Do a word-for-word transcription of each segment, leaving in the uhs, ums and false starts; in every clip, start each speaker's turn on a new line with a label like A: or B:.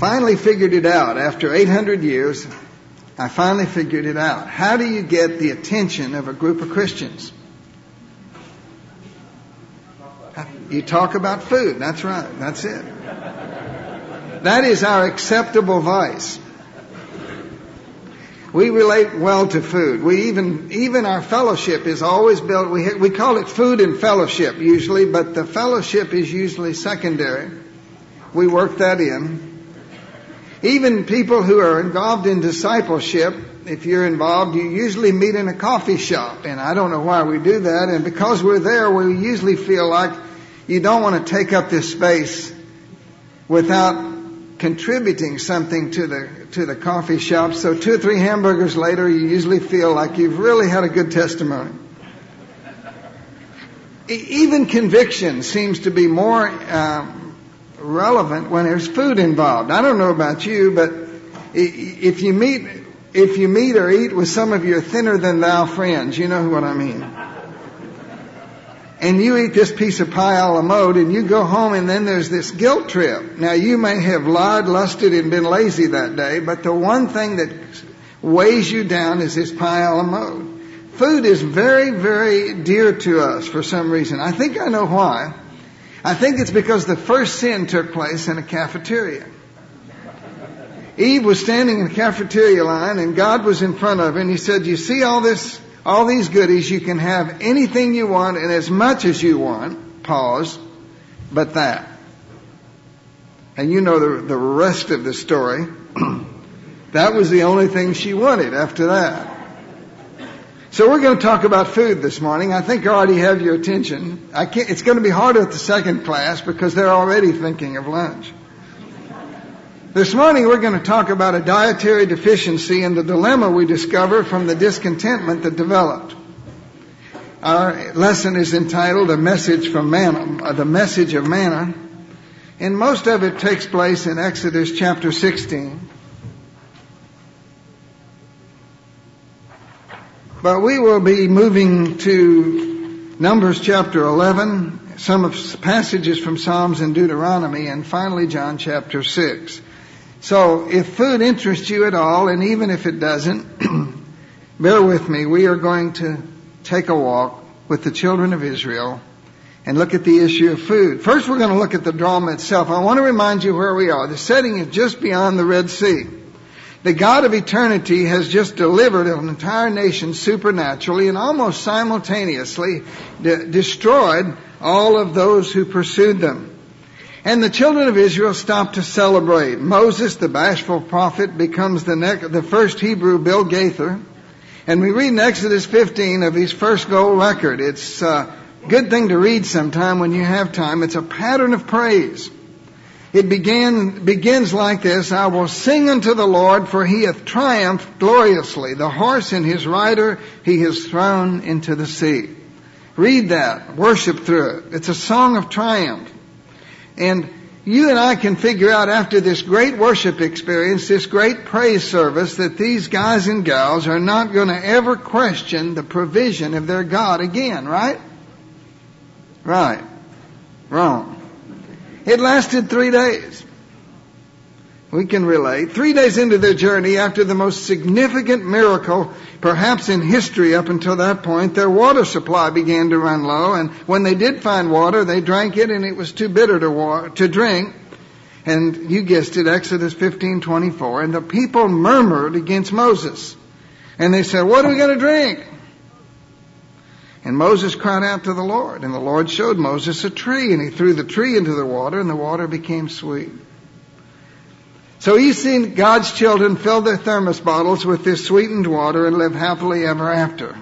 A: finally figured it out. After eight hundred years, I finally figured it out. How do you get the attention of a group of Christians? You talk about food. That's right. That's it. That is our acceptable vice. We relate well to food. We even, even our fellowship is always built, we, we call it food and fellowship usually, but the fellowship is usually secondary. We work that in. Even people who are involved in discipleship, if you're involved, you usually meet in a coffee shop. And I don't know why we do that. And because we're there, we usually feel like you don't want to take up this space without contributing something to the to the coffee shop. So two or three hamburgers later, you usually feel like you've really had a good testimony. E- even conviction seems to be more um, relevant when there's food involved. I don't know about you, but if you meet if you meet or eat with some of your thinner than thou friends, you know what I mean. And you eat this piece of pie a la mode, and you go home, and then there's this guilt trip. Now, you may have lied, lusted, and been lazy that day, but the one thing that weighs you down is this pie a la mode. Food is very, very dear to us for some reason. I think I know why. I think it's because the first sin took place in a cafeteria. Eve was standing in the cafeteria line, and God was in front of her, and he said, you see all this? All these goodies, you can have anything you want and as much as you want, pause, but that. And you know the, the rest of the story. That was the only thing she wanted after that. So we're going to talk about food this morning. I think I already have your attention. I can't, it's going to be harder at the second class because they're already thinking of lunch. This morning we're going to talk about a dietary deficiency and the dilemma we discover from the discontentment that developed. Our lesson is entitled A Message from Manna, the Message of Manna, and most of it takes place in Exodus chapter sixteen. But we will be moving to Numbers chapter eleven, some of passages from Psalms and Deuteronomy, and finally John chapter six. So if food interests you at all, and even if it doesn't, bear with me. We are going to take a walk with the children of Israel and look at the issue of food. First, we're going to look at the drama itself. I want to remind you where we are. The setting is just beyond the Red Sea. The God of eternity has just delivered an entire nation supernaturally and almost simultaneously de- destroyed all of those who pursued them. And the children of Israel stopped to celebrate. Moses, the bashful prophet, becomes the, ne- the first Hebrew Bill Gaither. And we read in Exodus fifteen of his first gold record. It's a good thing to read sometime when you have time. It's a pattern of praise. It began, begins like this: I will sing unto the Lord, for he hath triumphed gloriously. The horse and his rider he has thrown into the sea. Read that. Worship through it. It's a song of triumph. And you and I can figure out after this great worship experience, this great praise service, that these guys and gals are not going to ever question the provision of their God again, right? Right. Wrong. It lasted three days. We can relate. Three days into their journey, after the most significant miracle, perhaps in history up until that point, their water supply began to run low. And when they did find water, they drank it, and it was too bitter to, wa- to drink. And you guessed it, Exodus fifteen twenty-four. And the people murmured against Moses. And they said, what are we going to drink? And Moses cried out to the Lord. And the Lord showed Moses a tree. And he threw the tree into the water, and the water became sweet. So you've seen God's children fill their thermos bottles with this sweetened water and live happily ever after.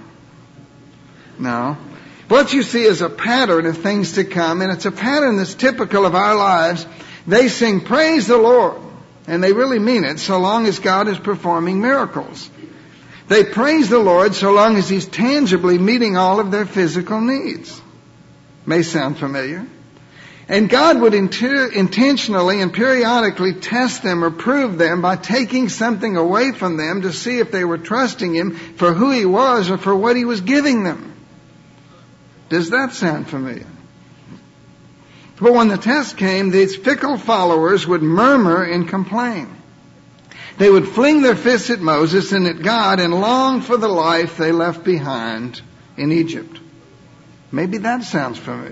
A: No. What you see is a pattern of things to come, and it's a pattern that's typical of our lives. They sing, praise the Lord, and they really mean it so long as God is performing miracles. They praise the Lord so long as He's tangibly meeting all of their physical needs. May sound familiar. And God would inter- intentionally and periodically test them or prove them by taking something away from them to see if they were trusting Him for who He was or for what He was giving them. Does that sound familiar? But when the test came, these fickle followers would murmur and complain. They would fling their fists at Moses and at God and long for the life they left behind in Egypt. Maybe that sounds familiar.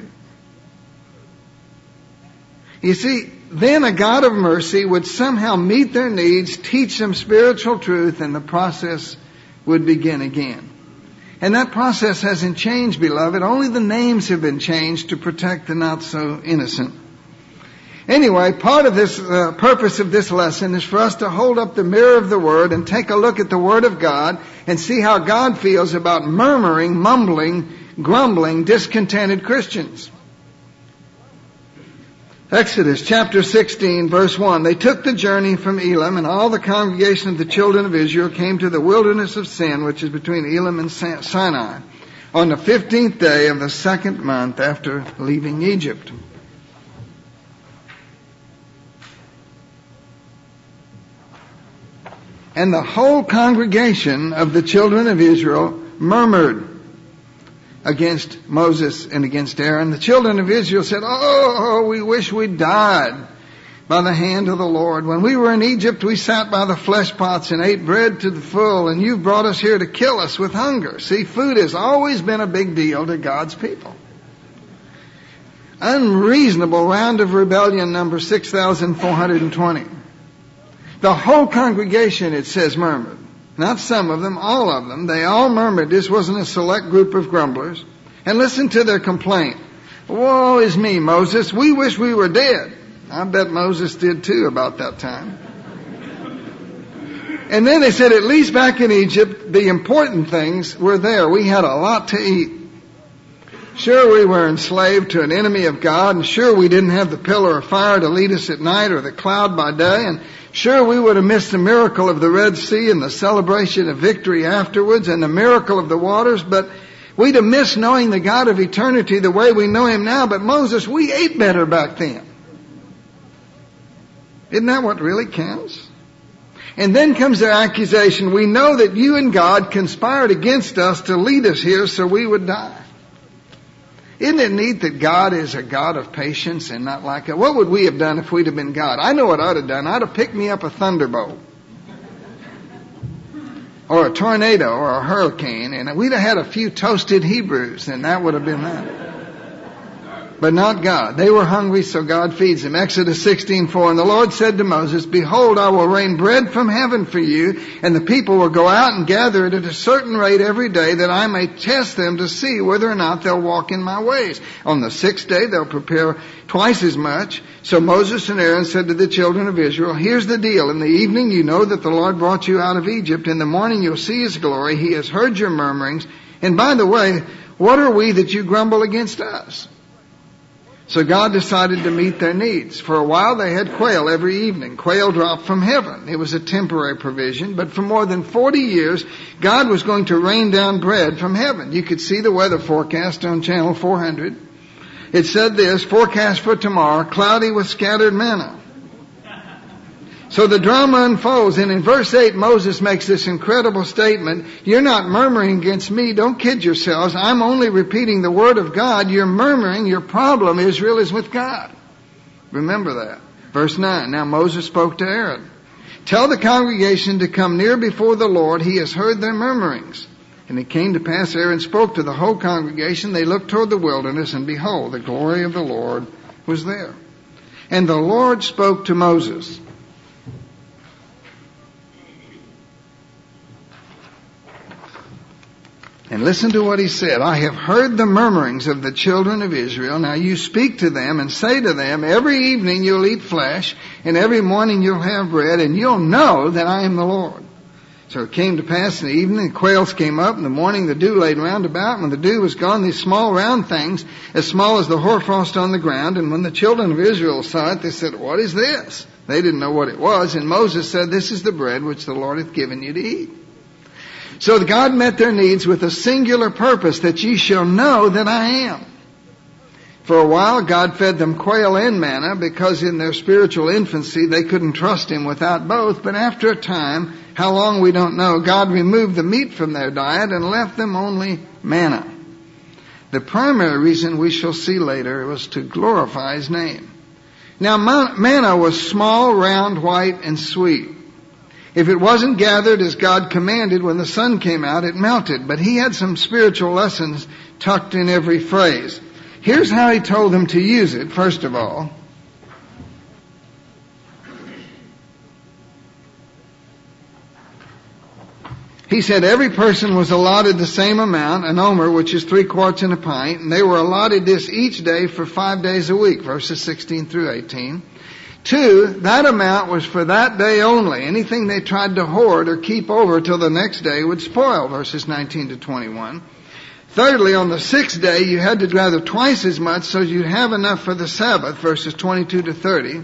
A: You see, then a God of mercy would somehow meet their needs, teach them spiritual truth, and the process would begin again. And that process hasn't changed, beloved. Only the names have been changed to protect the not so innocent. Anyway, part of this uh, purpose of this lesson is for us to hold up the mirror of the Word and take a look at the Word of God and see how God feels about murmuring, mumbling, grumbling, discontented Christians. Exodus chapter sixteen, verse one. They took the journey from Elim, and all the congregation of the children of Israel came to the wilderness of Sin, which is between Elim and Sinai, on the fifteenth day of the second month after leaving Egypt. And the whole congregation of the children of Israel murmured against Moses and against Aaron. The children of Israel said, "Oh, we wish we'd died by the hand of the Lord. When we were in Egypt, we sat by the flesh pots and ate bread to the full, and you brought us here to kill us with hunger." See, food has always been a big deal to God's people. Unreasonable round of rebellion number six thousand four hundred twenty. The whole congregation, it says, murmured. Not some of them, all of them. They all murmured. This wasn't a select group of grumblers. And listen to their complaint. "Woe is me, Moses. We wish we were dead." I bet Moses did too about that time. And then they said, at least back in Egypt, the important things were there. We had a lot to eat. Sure, we were enslaved to an enemy of God, and sure we didn't have the pillar of fire to lead us at night or the cloud by day, and sure we would have missed the miracle of the Red Sea and the celebration of victory afterwards and the miracle of the waters, but we'd have missed knowing the God of eternity the way we know Him now. But Moses, we ate better back then. Isn't that what really counts? And then comes their accusation. "We know that you and God conspired against us to lead us here so we would die." Isn't it neat that God is a God of patience and not like it? What would we have done if we'd have been God? I know what I'd have done. I'd have picked me up a thunderbolt or a tornado or a hurricane, and we'd have had a few toasted Hebrews, and that would have been that. But not God. They were hungry, so God feeds them. Exodus sixteen four. "And the Lord said to Moses, Behold, I will rain bread from heaven for you, and the people will go out and gather it at a certain rate every day, that I may test them to see whether or not they'll walk in my ways. On the sixth day, they'll prepare twice as much." So Moses and Aaron said to the children of Israel, "Here's the deal. In the evening, you know that the Lord brought you out of Egypt. In the morning, you'll see His glory. He has heard your murmurings. And by the way, what are we that you grumble against us?" So God decided to meet their needs. For a while they had quail every evening. Quail dropped from heaven. It was a temporary provision, but for more than forty years, God was going to rain down bread from heaven. You could see the weather forecast on channel four hundred. It said this: "Forecast for tomorrow, cloudy with scattered manna." So the drama unfolds, and in verse eight, Moses makes this incredible statement: "You're not murmuring against me. Don't kid yourselves. I'm only repeating the word of God. You're murmuring. Your problem, Israel, is with God." Remember that. Verse nine, "Now Moses spoke to Aaron. Tell the congregation to come near before the Lord. He has heard their murmurings." And it came to pass, Aaron spoke to the whole congregation. They looked toward the wilderness, and behold, the glory of the Lord was there. And the Lord spoke to Moses. And listen to what He said. "I have heard the murmurings of the children of Israel. Now you speak to them and say to them, every evening you'll eat flesh, and every morning you'll have bread, and you'll know that I am the Lord." So it came to pass in the evening, the quails came up. In the morning the dew laid round about. When the dew was gone, these small round things, as small as the hoarfrost on the ground. And when the children of Israel saw it, they said, "What is this?" They didn't know what it was. And Moses said, "This is the bread which the Lord hath given you to eat." So God met their needs with a singular purpose, that ye shall know that I am. For a while, God fed them quail and manna, because in their spiritual infancy they couldn't trust Him without both. But after a time, how long we don't know, God removed the meat from their diet and left them only manna. The primary reason we shall see later was to glorify His name. Now manna was small, round, white, and sweet. If it wasn't gathered as God commanded, when the sun came out, it melted. But He had some spiritual lessons tucked in every phrase. Here's how He told them to use it, first of all. He said every person was allotted the same amount, an omer, which is three quarts in a pint, and they were allotted this each day for five days a week, verses sixteen through eighteen. Two, that amount was for that day only. Anything they tried to hoard or keep over till the next day would spoil, verses nineteen to twenty-one. Thirdly, on the sixth day, you had to gather twice as much so you'd have enough for the Sabbath, verses twenty-two to thirty.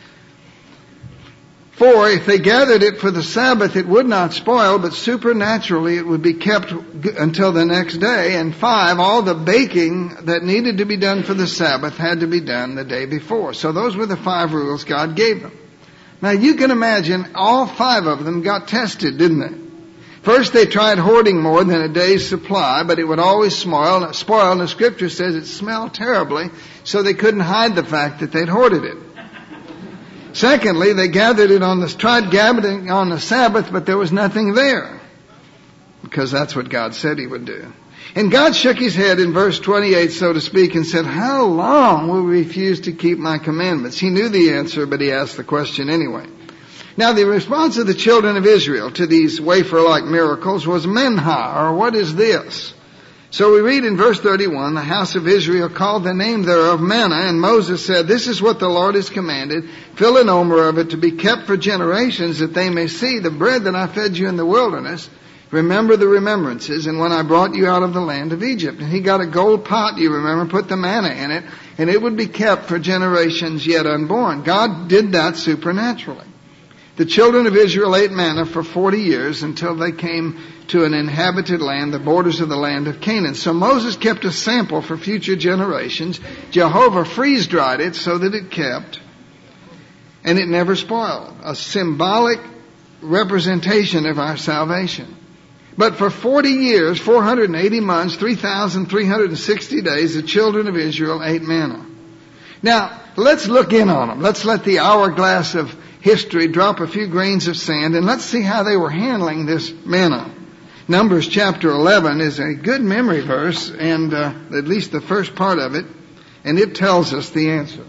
A: Four, if they gathered it for the Sabbath, it would not spoil, but supernaturally it would be kept until the next day. And five, all the baking that needed to be done for the Sabbath had to be done the day before. So those were the five rules God gave them. Now you can imagine all five of them got tested, didn't they? First they tried hoarding more than a day's supply, but it would always spoil. Spoil, and the Scripture says it smelled terribly, so they couldn't hide the fact that they'd hoarded it. Secondly, they gathered it on the, tried gathering on the Sabbath, but there was nothing there. Because that's what God said He would do. And God shook His head in verse twenty-eight, so to speak, and said, how long will we refuse to keep my commandments? He knew the answer, but He asked the question anyway. Now, the response of the children of Israel to these wafer-like miracles was menha, or what is this? So we read in verse thirty-one, the house of Israel called the name thereof manna, and Moses said, this is what the Lord has commanded, fill an omer of it to be kept for generations, that they may see the bread that I fed you in the wilderness. Remember the remembrances, and when I brought you out of the land of Egypt. And he got a gold pot, you remember, put the manna in it, and it would be kept for generations yet unborn. God did that supernaturally. The children of Israel ate manna for forty years until they came to an inhabited land, the borders of the land of Canaan. So Moses kept a sample for future generations. Jehovah freeze-dried it so that it kept, and it never spoiled. A symbolic representation of our salvation. But for forty years, four hundred eighty months, three thousand three hundred sixty days, the children of Israel ate manna. Now, let's look in on them. Let's let the hourglass of history drop a few grains of sand, and let's see how they were handling this manna. Numbers chapter eleven is a good memory verse, and uh, at least the first part of it, and it tells us the answer.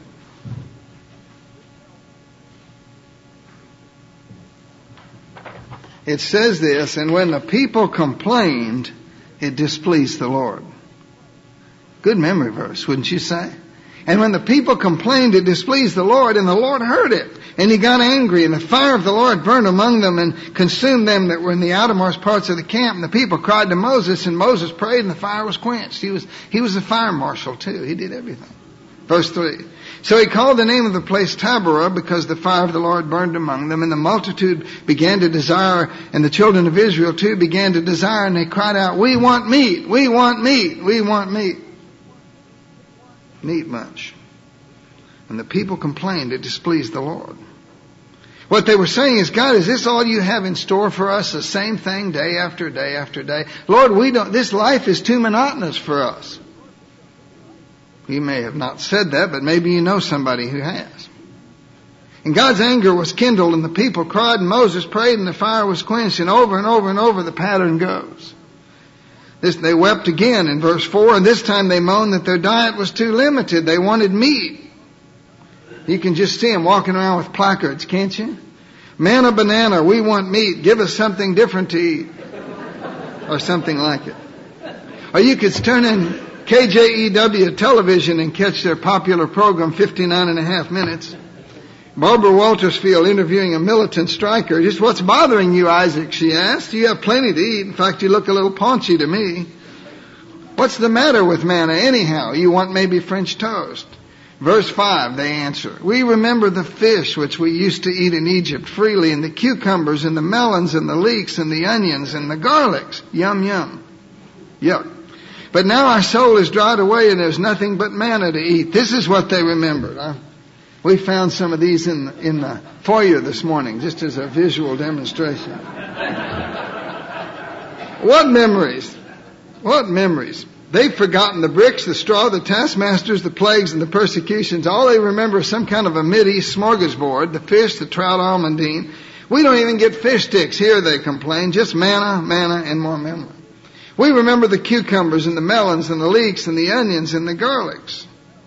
A: It says this, and when the people complained, it displeased the Lord. Good memory verse, wouldn't you say? And when the people complained, it displeased the Lord, and the Lord heard it. And He got angry, and the fire of the Lord burned among them and consumed them that were in the outermost parts of the camp. And the people cried to Moses, and Moses prayed, and the fire was quenched. He was, he was the fire marshal too. He did everything. Verse three. So he called the name of the place Taberah, because the fire of the Lord burned among them. And the multitude began to desire, and the children of Israel too began to desire, and they cried out, we want meat, we want meat, we want meat. Meat much. And the people complained, it displeased the Lord. What they were saying is, God, is this all you have in store for us? The same thing day after day after day. Lord, we don't, this life is too monotonous for us. You may have not said that, but maybe you know somebody who has. And God's anger was kindled, and the people cried, and Moses prayed, and the fire was quenched, and over and over and over the pattern goes. This, they wept again in verse four, and this time they moaned that their diet was too limited. They wanted meat. You can just see them walking around with placards, can't you? Manna banana, we want meat. Give us something different to eat. Or something like it. Or you could turn in K J E W television and catch their popular program, fifty-nine and a half minutes. Barbara Waltersfield interviewing a militant striker. Just what's bothering you, Isaac, she asked. You have plenty to eat. In fact, you look a little paunchy to me. What's the matter with manna anyhow? You want maybe French toast. Verse five, they answer, we remember the fish which we used to eat in Egypt freely, and the cucumbers and the melons and the leeks and the onions and the garlics. Yum, yum. Yuck. But now our soul is dried away and there's nothing but manna to eat. This is what they remembered. Huh? We found some of these in, in the foyer this morning, just as a visual demonstration. What memories? What memories? they've forgotten the bricks, the straw, the taskmasters, the plagues, and the persecutions. All they remember is some kind of a Mideast smorgasbord, the fish, the trout, almondine. We don't even get fish sticks here, they complain, just manna, manna, and more manna. We remember the cucumbers and the melons and the leeks and the onions and the garlics.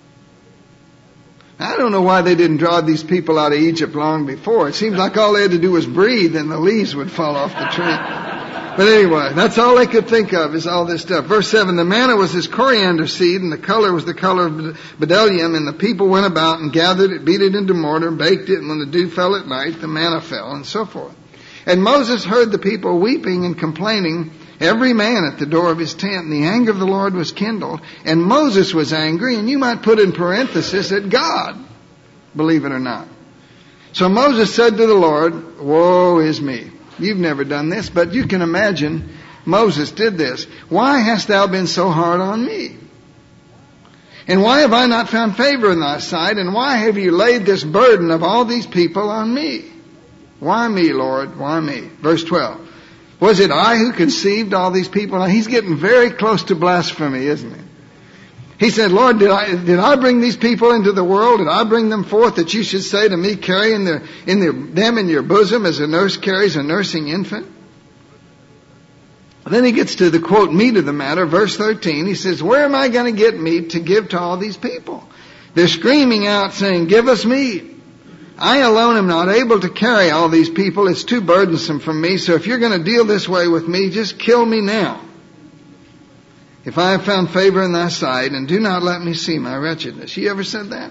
A: I don't know why they didn't drive these people out of Egypt long before. It seems like all they had to do was breathe and the leaves would fall off the tree. But anyway, that's all they could think of is all this stuff. Verse seven, the manna was this coriander seed, and the color was the color of bdellium, and the people went about and gathered it, beat it into mortar, baked it, and when the dew fell at night, the manna fell, and so forth. And Moses heard the people weeping and complaining, every man at the door of his tent, and the anger of the Lord was kindled, and Moses was angry, and you might put in parenthesis at God, believe it or not. So Moses said to the Lord, woe is me. You've never done this, but you can imagine Moses did this. Why hast thou been so hard on me? And why have I not found favor in thy sight? And why have you laid this burden of all these people on me? Why me, Lord? Why me? Verse twelve. Was it I who conceived all these people? Now he's getting very close to blasphemy, isn't he? He said, Lord, did I, did I bring these people into the world? Did I bring them forth that you should say to me, carry in their, in their, them in your bosom as a nurse carries a nursing infant? Then he gets to the quote meat of the matter, verse thirteen. He says, where am I going to get meat to give to all these people? They're screaming out saying, give us meat. I alone am not able to carry all these people. It's too burdensome for me. So if you're going to deal this way with me, just kill me now. If I have found favor in thy sight, and do not let me see my wretchedness. You ever said that?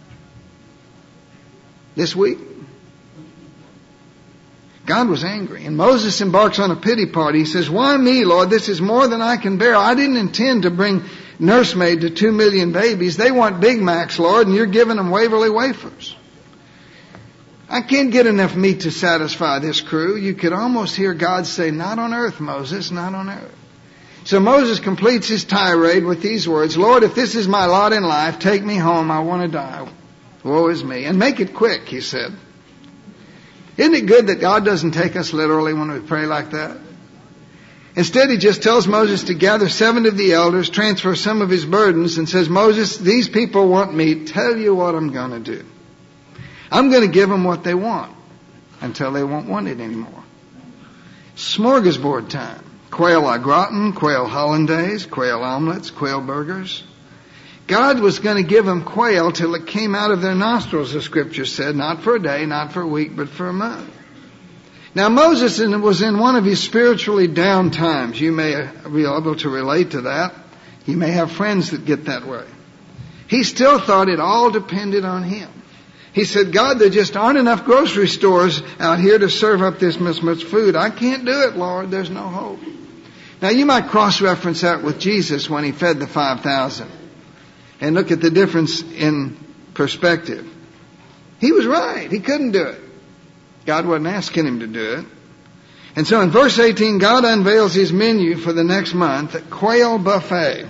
A: This week? God was angry. And Moses embarks on a pity party. He says, why me, Lord? This is more than I can bear. I didn't intend to bring nursemaid to two million babies. They want Big Macs, Lord, and you're giving them Waverly wafers. I can't get enough meat to satisfy this crew. You could almost hear God say, not on earth, Moses, not on earth. So Moses completes his tirade with these words, Lord, if this is my lot in life, take me home. I want to die. Woe is me. And make it quick, he said. Isn't it good that God doesn't take us literally when we pray like that? Instead, he just tells Moses to gather seven of the elders, transfer some of his burdens, and says, Moses, these people want me. Tell you what I'm going to do. I'm going to give them what they want until they won't want it anymore. Smorgasbord time. Quail au gratin, quail hollandaise, quail omelets, quail burgers. God was going to give them quail till it came out of their nostrils, the scripture said, not for a day, not for a week, but for a month. Now Moses was in one of his spiritually down times. You may be able to relate to that. You may have friends that get that way. He still thought it all depended on him. He said, God, there just aren't enough grocery stores out here to serve up this much food. I can't do it, Lord. There's no hope. Now, you might cross-reference that with Jesus when he fed the five thousand and look at the difference in perspective. He was right. He couldn't do it. God wasn't asking him to do it. And so in verse eighteen, God unveils his menu for the next month, a quail buffet.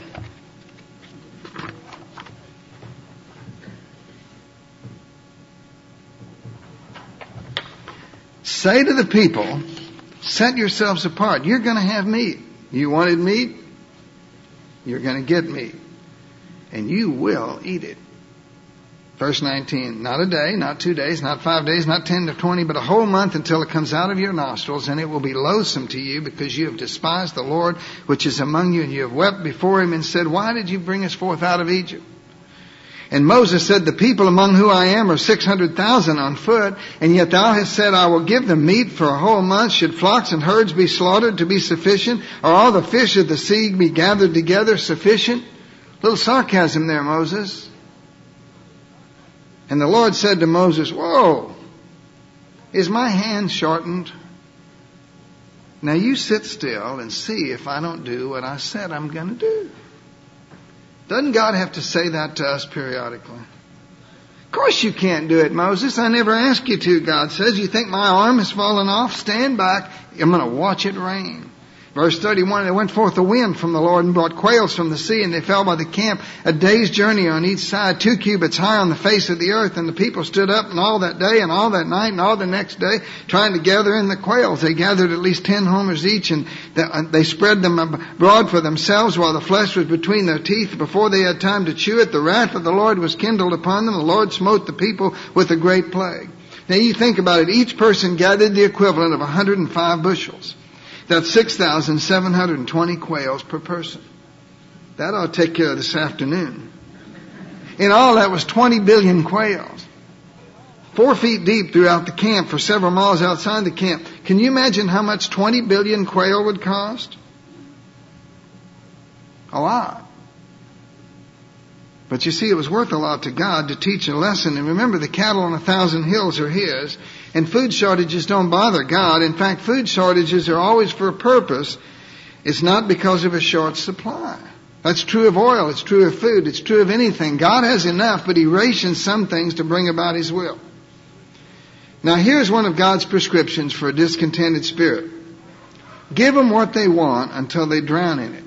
A: Say to the people, set yourselves apart. You're going to have meat. You wanted meat? You're going to get meat. And you will eat it. Verse nineteen, not a day, not two days, not five days, not ten to twenty, but a whole month until it comes out of your nostrils, and it will be loathsome to you because you have despised the Lord which is among you, and you have wept before him and said, why did you bring us forth out of Egypt? And Moses said, the people among whom I am are six hundred thousand on foot, and yet thou hast said, I will give them meat for a whole month. Should flocks and herds be slaughtered to be sufficient? Or all the fish of the sea be gathered together sufficient? Little sarcasm there, Moses. And the Lord said to Moses, whoa, is my hand shortened? Now you sit still and see if I don't do what I said I'm going to do. Doesn't God have to say that to us periodically? Of course you can't do it, Moses. I never asked you to, God says. You think my arm has fallen off? Stand back. I'm going to watch it rain. Verse thirty-one, there went forth a wind from the Lord and brought quails from the sea, and they fell by the camp a day's journey on each side, two cubits high on the face of the earth. And the people stood up and all that day and all that night and all the next day, trying to gather in the quails. They gathered at least ten homers each, and they spread them abroad for themselves while the flesh was between their teeth. Before they had time to chew it, the wrath of the Lord was kindled upon them. The Lord smote the people with a great plague. Now you think about it. Each person gathered the equivalent of one hundred five bushels. That's six thousand seven hundred twenty quails per person. That ought to take care of this afternoon. In all, that was twenty billion quails. Four feet deep throughout the camp for several miles outside the camp. Can you imagine how much twenty billion quail would cost? A lot. But you see, it was worth a lot to God to teach a lesson. And remember, the cattle on a thousand hills are His. And food shortages don't bother God. In fact, food shortages are always for a purpose. It's not because of a short supply. That's true of oil. It's true of food. It's true of anything. God has enough, but He rations some things to bring about His will. Now, here's one of God's prescriptions for a discontented spirit. Give them what they want until they drown in it.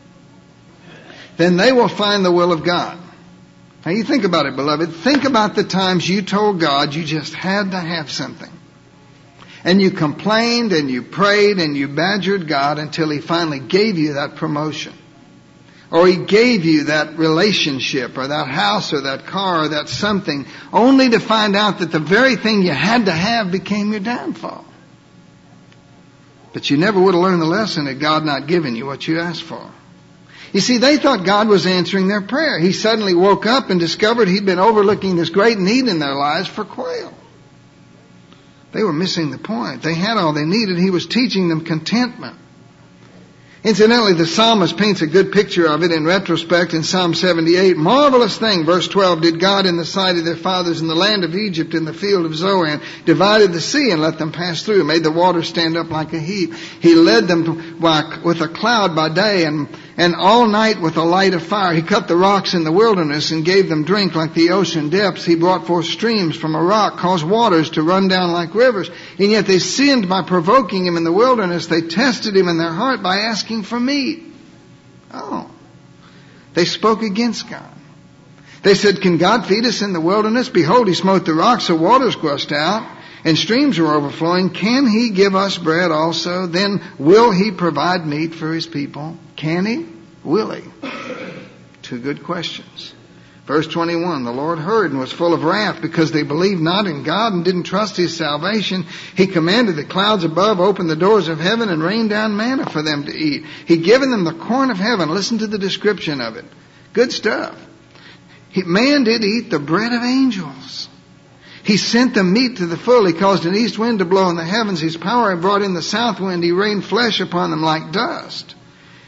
A: Then they will find the will of God. Now you think about it, beloved. Think about the times you told God you just had to have something. And you complained and you prayed and you badgered God until He finally gave you that promotion. Or He gave you that relationship or that house or that car or that something, only to find out that the very thing you had to have became your downfall. But you never would have learned the lesson had God not given you what you asked for. You see, they thought God was answering their prayer. He suddenly woke up and discovered He'd been overlooking this great need in their lives for quail. They were missing the point. They had all they needed. He was teaching them contentment. Incidentally, the psalmist paints a good picture of it in retrospect in Psalm seventy-eight. Marvelous thing, verse twelve, did God in the sight of their fathers in the land of Egypt in the field of Zoan, divided the sea and let them pass through, made the water stand up like a heap. He led them with a cloud by day and, and all night with a light of fire. He cut the rocks in the wilderness and gave them drink like the ocean depths. He brought forth streams from a rock, caused waters to run down like rivers. And yet they sinned by provoking Him in the wilderness. They tested Him in their heart by asking for meat. Oh. They spoke against God. They said, can God feed us in the wilderness? Behold, He smote the rocks, so waters gushed out, and streams were overflowing. Can He give us bread also? Then will He provide meat for His people? Can He? Will He? Two good questions. Verse twenty-one, the Lord heard and was full of wrath because they believed not in God and didn't trust His salvation. He commanded the clouds above, opened the doors of heaven, and rained down manna for them to eat. He'd given them the corn of heaven. Listen to the description of it. Good stuff. He, man did eat the bread of angels. He sent them meat to the full. He caused an east wind to blow in the heavens. His power had brought in the south wind. He rained flesh upon them like dust.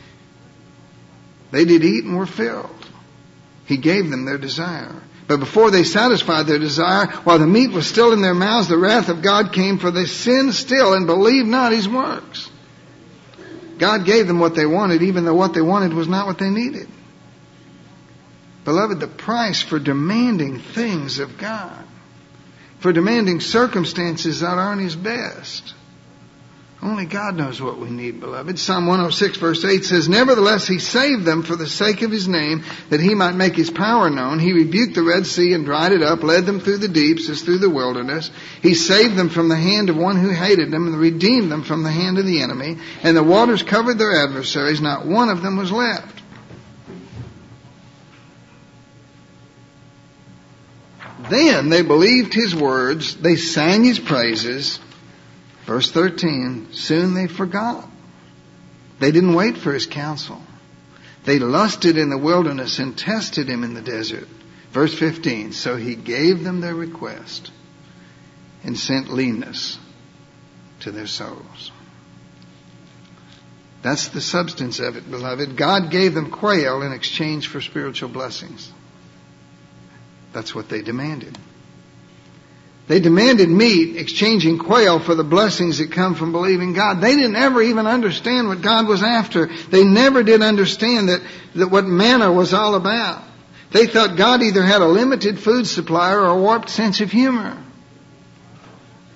A: They did eat and were filled. He gave them their desire. But before they satisfied their desire, while the meat was still in their mouths, the wrath of God came, for they sinned still and believed not His works. God gave them what they wanted, even though what they wanted was not what they needed. Beloved, the price for demanding things of God, for demanding circumstances that aren't His best. Only God knows what we need, beloved. Psalm one oh six verse eight says, nevertheless He saved them for the sake of His name, that He might make His power known. He rebuked the Red Sea and dried it up, led them through the deeps as through the wilderness. He saved them from the hand of one who hated them and redeemed them from the hand of the enemy. And the waters covered their adversaries. Not one of them was left. Then they believed His words. They sang His praises. Verse thirteen, soon they forgot. They didn't wait for His counsel. They lusted in the wilderness and tested Him in the desert. Verse fifteen, so He gave them their request and sent leanness to their souls. That's the substance of it, beloved. God gave them quail in exchange for spiritual blessings. That's what they demanded. They demanded meat, exchanging quail for the blessings that come from believing God. They didn't ever even understand what God was after. They never did understand that, that what manna was all about. They thought God either had a limited food supply or a warped sense of humor.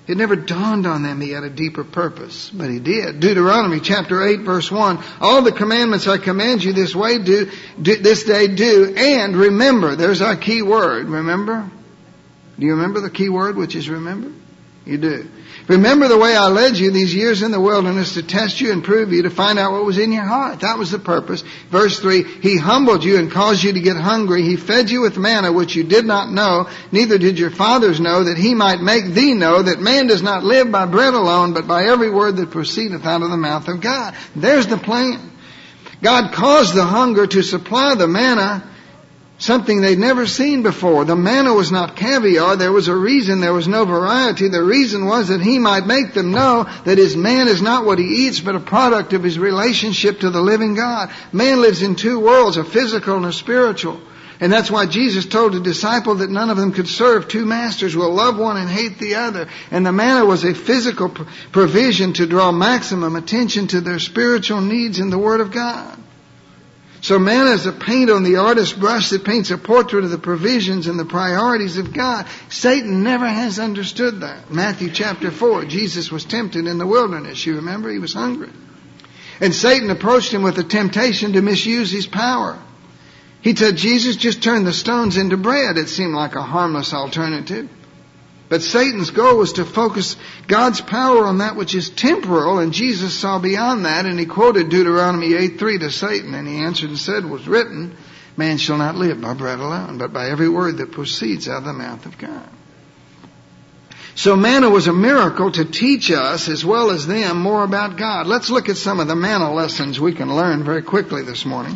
A: It never dawned on them he had a deeper purpose, but he did. Deuteronomy chapter eight verse one, all the commandments I command you this way do, do this day do, and remember. There's our key word, remember? Do you remember the key word, which is remember? You do. Remember the way I led you these years in the wilderness to test you and prove you, to find out what was in your heart. That was the purpose. Verse three, He humbled you and caused you to get hungry. He fed you with manna which you did not know, neither did your fathers know, that He might make thee know that man does not live by bread alone, but by every word that proceedeth out of the mouth of God. There's the plan. God caused the hunger to supply the manna, something they'd never seen before. The manna was not caviar. There was a reason. There was no variety. The reason was that He might make them know that his man is not what he eats, but a product of his relationship to the living God. Man lives in two worlds, a physical and a spiritual. And that's why Jesus told the disciple that none of them could serve two masters, will love one and hate the other. And the manna was a physical provision to draw maximum attention to their spiritual needs in the Word of God. So manna is a paint on the artist's brush that paints a portrait of the provisions and the priorities of God. Satan never has understood that. Matthew chapter four, Jesus was tempted in the wilderness. You remember? He was hungry. And Satan approached him with a temptation to misuse his power. He said, Jesus, just turn the stones into bread. It seemed like a harmless alternative. But Satan's goal was to focus God's power on that which is temporal, and Jesus saw beyond that, and he quoted Deuteronomy eight three to Satan, and he answered and said, was written, man shall not live by bread alone, but by every word that proceeds out of the mouth of God. So manna was a miracle to teach us, as well as them, more about God. Let's look at some of the manna lessons we can learn very quickly this morning.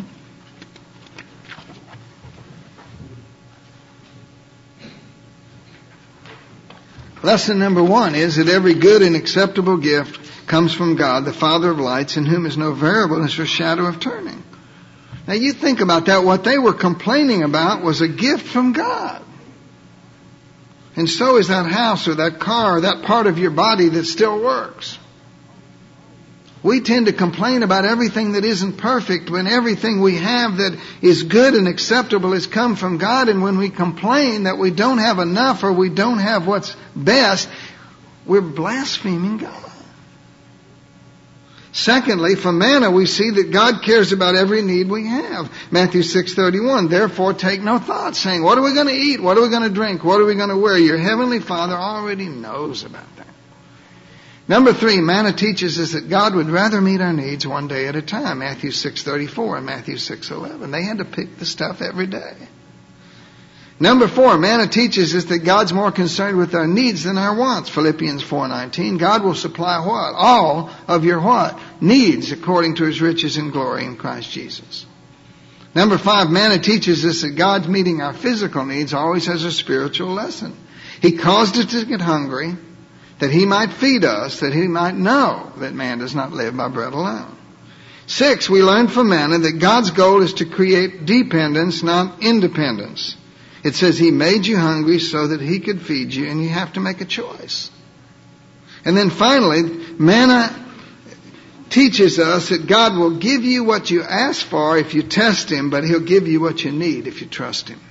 A: Lesson number one is that every good and acceptable gift comes from God, the Father of lights, in whom is no variableness or shadow of turning. Now you think about that. What they were complaining about was a gift from God. And so is that house or that car or that part of your body that still works. We tend to complain about everything that isn't perfect when everything we have that is good and acceptable has come from God. And when we complain that we don't have enough or we don't have what's best, we're blaspheming God. Secondly, from manna we see that God cares about every need we have. Matthew six thirty-one, therefore take no thought, saying, what are we going to eat? What are we going to drink? What are we going to wear? Your heavenly Father already knows about that. Number three, manna teaches us that God would rather meet our needs one day at a time. Matthew six thirty-four and Matthew six eleven. They had to pick the stuff every day. Number four, manna teaches us that God's more concerned with our needs than our wants. Philippians four nineteen. God will supply what? All of your what? Needs according to His riches and glory in Christ Jesus. Number five, manna teaches us that God's meeting our physical needs always has a spiritual lesson. He caused us to get hungry, that He might feed us, that He might know that man does not live by bread alone. Six, we learn from manna that God's goal is to create dependence, not independence. It says He made you hungry so that He could feed you, and you have to make a choice. And then finally, manna teaches us that God will give you what you ask for if you test Him, but He'll give you what you need if you trust Him.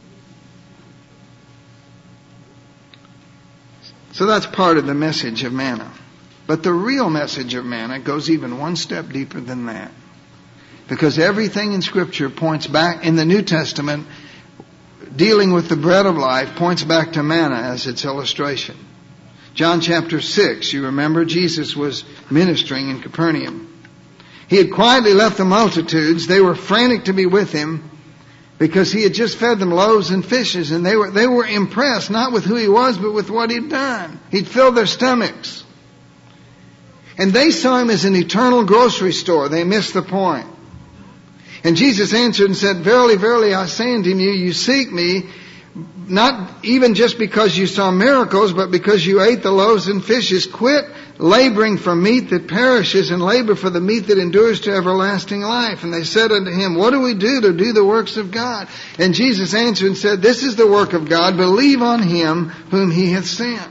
A: So that's part of the message of manna. But the real message of manna goes even one step deeper than that. Because everything in Scripture points back, in the New Testament, dealing with the bread of life, points back to manna as its illustration. John chapter six, you remember Jesus was ministering in Capernaum. He had quietly left the multitudes. They were frantic to be with Him, because He had just fed them loaves and fishes, and they were they were impressed, not with who He was, but with what He'd done. He'd filled their stomachs. And they saw Him as an eternal grocery store. They missed the point. And Jesus answered and said, verily, verily, I say unto you, you seek me, not even just because you saw miracles, but because you ate the loaves and fishes. Quit laboring for meat that perishes and labor for the meat that endures to everlasting life. And they said unto Him, what do we do to do the works of God? And Jesus answered and said, this is the work of God, believe on Him whom He hath sent.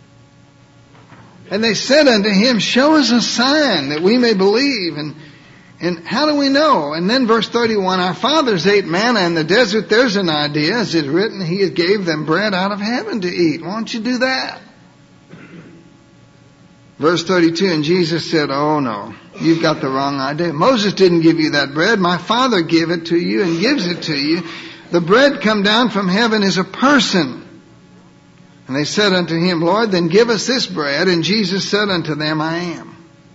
A: And they said unto Him, show us a sign that we may believe. And And how do we know? And then verse thirty-one, our fathers ate manna in the desert. There's an idea. As it's written, He gave them bread out of heaven to eat. Why don't you do that? Verse thirty-two, and Jesus said, oh no, you've got the wrong idea. Moses didn't give you that bread. My Father gave it to you and gives it to you. The bread come down from heaven is a person. And they said unto Him, Lord, then give us this bread. And Jesus said unto them, I am.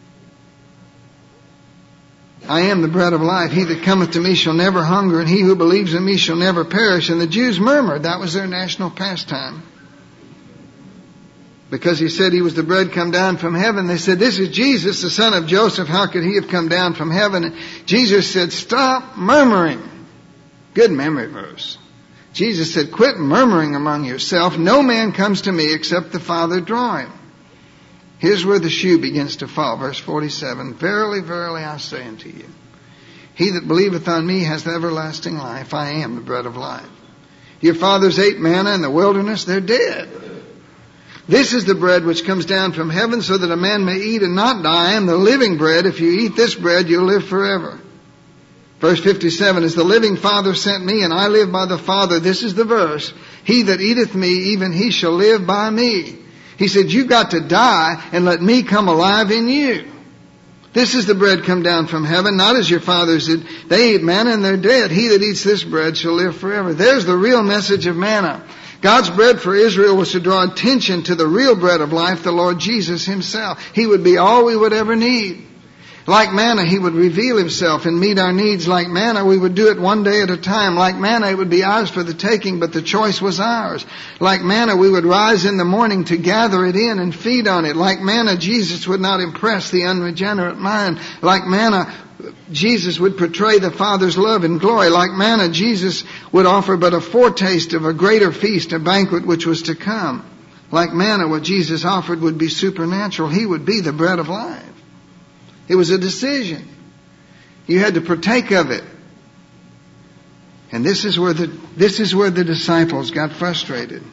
A: I am the bread of life. He that cometh to me shall never hunger, and he who believes in me shall never perish. And the Jews murmured. That was their national pastime. Because He said He was the bread come down from heaven. They said, this is Jesus, the son of Joseph. How could He have come down from heaven? And Jesus said, stop murmuring. Good memory verse. Jesus said, quit murmuring among yourself. No man comes to me except the Father draw him. Here's where the shoe begins to fall. Verse forty-seven. Verily, verily, I say unto you, he that believeth on me has everlasting life. I am the bread of life. Your fathers ate manna in the wilderness. They're dead. This is the bread which comes down from heaven so that a man may eat and not die. I am the living bread. If you eat this bread, you'll live forever. Verse fifty-seven, as the living Father sent me, and I live by the Father. This is the verse. He that eateth me, even he shall live by me. He said, you've got to die and let me come alive in you. This is the bread come down from heaven, not as your fathers did. They eat manna and they're dead. He that eats this bread shall live forever. There's the real message of manna. God's bread for Israel was to draw attention to the real bread of life, the Lord Jesus Himself. He would be all we would ever need. Like manna, He would reveal Himself and meet our needs. Like manna, we would do it one day at a time. Like manna, it would be ours for the taking, but the choice was ours. Like manna, we would rise in the morning to gather it in and feed on it. Like manna, Jesus would not impress the unregenerate mind. Like manna, Jesus would portray the Father's love and glory. Like manna, Jesus would offer but a foretaste of a greater feast, a banquet which was to come. Like manna, what Jesus offered would be supernatural. He would be the bread of life. It was a decision. You had to partake of it. And this is where the, this is where the disciples got frustrated.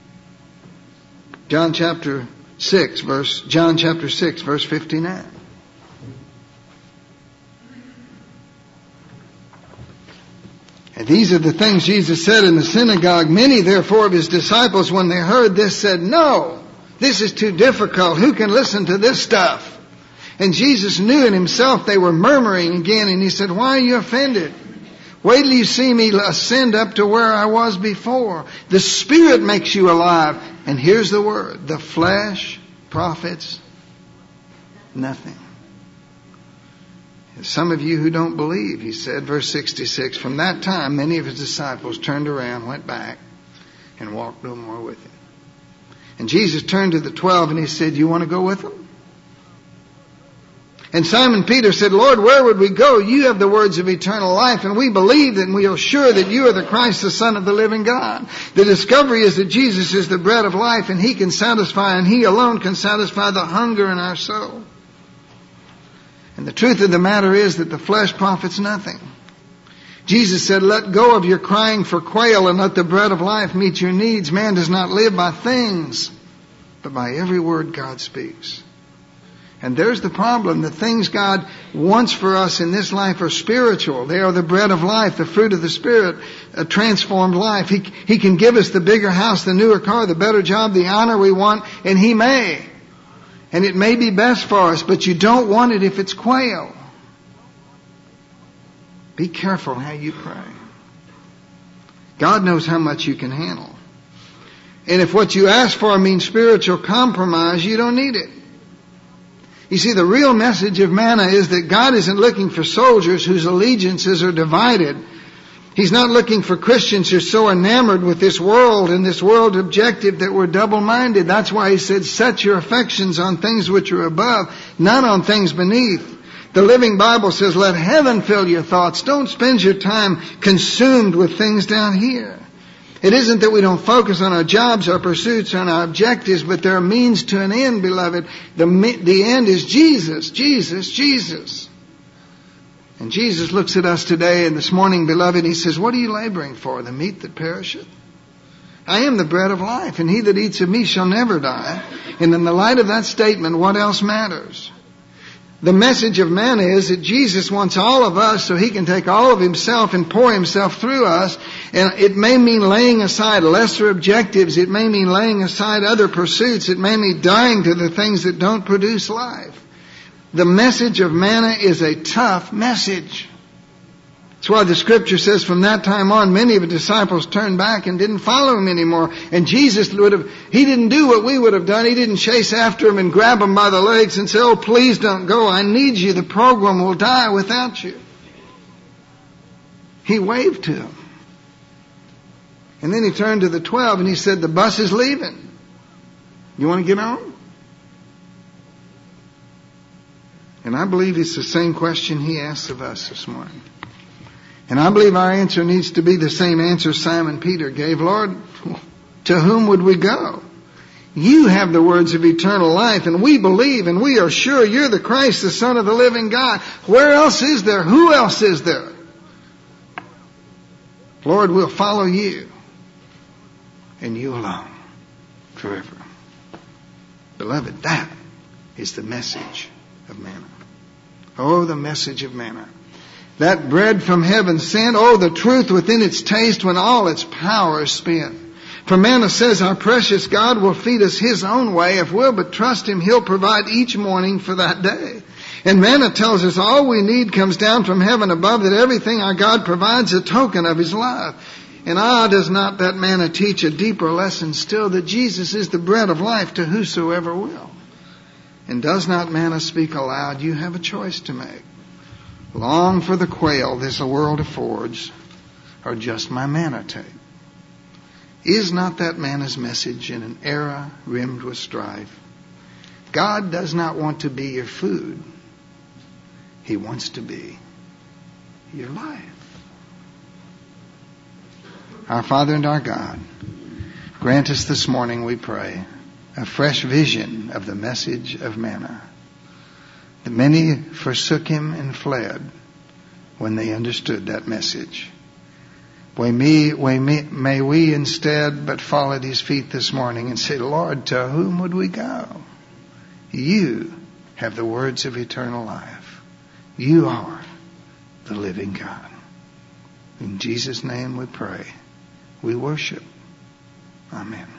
A: John chapter six, verse, John chapter six, verse fifty-nine. And these are the things Jesus said in the synagogue. Many therefore of His disciples, when they heard this, said, no, this is too difficult. Who can listen to this stuff? And Jesus knew in Himself they were murmuring again, and He said, why are you offended? Wait till you see me ascend up to where I was before. The Spirit makes you alive. And here's the word, the flesh profits nothing. Some of you who don't believe, He said, verse sixty-six, from that time many of His disciples turned around, went back, and walked no more with Him. And Jesus turned to the twelve and He said, you want to go with them? And Simon Peter said, Lord, where would we go? You have the words of eternal life, and we believe and we are sure that you are the Christ, the Son of the living God. The discovery is that Jesus is the bread of life, and He can satisfy, and He alone can satisfy the hunger in our soul. And the truth of the matter is that the flesh profits nothing. Jesus said, let go of your crying for quail and let the bread of life meet your needs. Man does not live by things, but by every word God speaks. And there's the problem. The things God wants for us in this life are spiritual. They are the bread of life, the fruit of the Spirit, a transformed life. He, he can give us the bigger house, the newer car, the better job, the honor we want, and He may. And it may be best for us, but you don't want it if it's quail. Be careful how you pray. God knows how much you can handle. And if what you ask for means spiritual compromise, you don't need it. You see, the real message of manna is that God isn't looking for soldiers whose allegiances are divided. He's not looking for Christians who are so enamored with this world and this world objective that we're double-minded. That's why He said, set your affections on things which are above, not on things beneath. The Living Bible says, let heaven fill your thoughts. Don't spend your time consumed with things down here. It isn't that we don't focus on our jobs, our pursuits, on our objectives, but there are means to an end, beloved. The, the end is Jesus, Jesus, Jesus. And Jesus looks at us today and this morning, beloved, He says, what are you laboring for? The meat that perisheth? I am the bread of life, and he that eats of me shall never die. And in the light of that statement, what else matters? The message of manna is that Jesus wants all of us so He can take all of Himself and pour Himself through us. And it may mean laying aside lesser objectives. It may mean laying aside other pursuits. It may mean dying to the things that don't produce life. The message of manna is a tough message. That's why the Scripture says from that time on, many of the disciples turned back and didn't follow Him anymore. And Jesus would have, He didn't do what we would have done. He didn't chase after them and grab them by the legs and say, oh, please don't go. I need you. The program will die without you. He waved to them. And then He turned to the twelve and He said, the bus is leaving. You want to get on? And I believe it's the same question He asks of us this morning. And I believe our answer needs to be the same answer Simon Peter gave. Lord, to whom would we go? You have the words of eternal life, and we believe and we are sure You're the Christ, the Son of the living God. Where else is there? Who else is there? Lord, we'll follow You and You alone forever. Beloved, that is the message of manna. Oh, the message of manna. That bread from heaven sent, oh, the truth within its taste when all its power is spent. For manna says our precious God will feed us His own way. If we'll but trust Him, He'll provide each morning for that day. And manna tells us all we need comes down from heaven above, that everything our God provides a token of His love. And ah, does not that manna teach a deeper lesson still, that Jesus is the bread of life to whosoever will? And does not manna speak aloud? You have a choice to make. Long for the quail this world affords, or just my manna take. Is not that manna's message in an era rimmed with strife? God does not want to be your food. He wants to be your life. Our Father and our God, grant us this morning, we pray, a fresh vision of the message of manna. The many forsook Him and fled when they understood that message. May, me, may, may we instead but fall at His feet this morning and say, Lord, to whom would we go? You have the words of eternal life. You are the living God. In Jesus' name we pray. We worship. Amen.